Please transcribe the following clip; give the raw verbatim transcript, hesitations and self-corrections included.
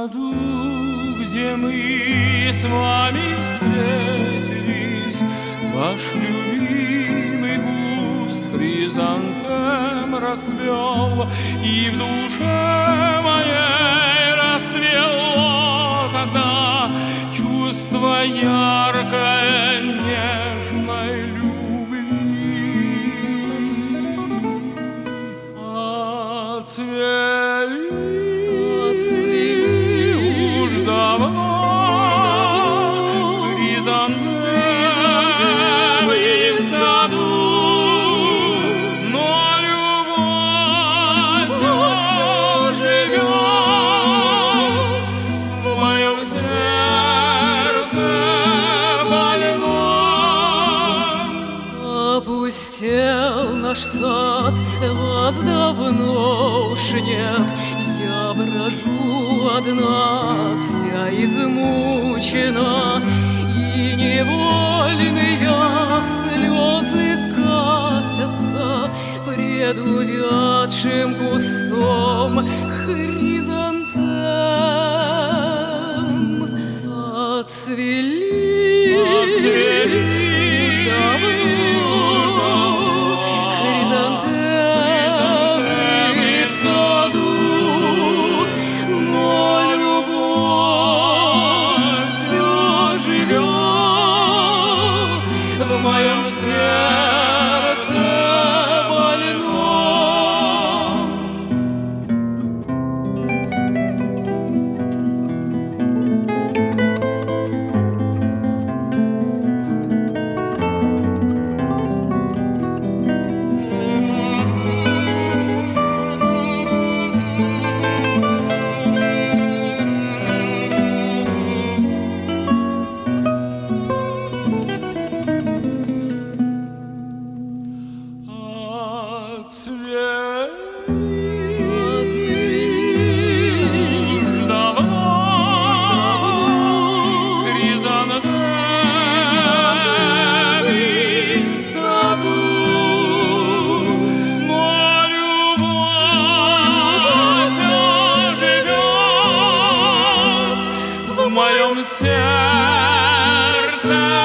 саду, где мы с вами встретились, ваш любимый куст хризантем расцвел, и в душе моей рассвело тогда чувство яркое, нежной любви. Отцвели, отцвели уж давно хризантемы в саду, но любовь все живет в моем сердце больном. Опустел наш сад, вас давно уж нет. Я брожу одна, вся измучена, и невольные слезы катятся пред увядшим кустом хризантем. Отцвели, Отцвели уж давно хризантемы в саду, но любовь все живет в моем сердце больном. В моем сердце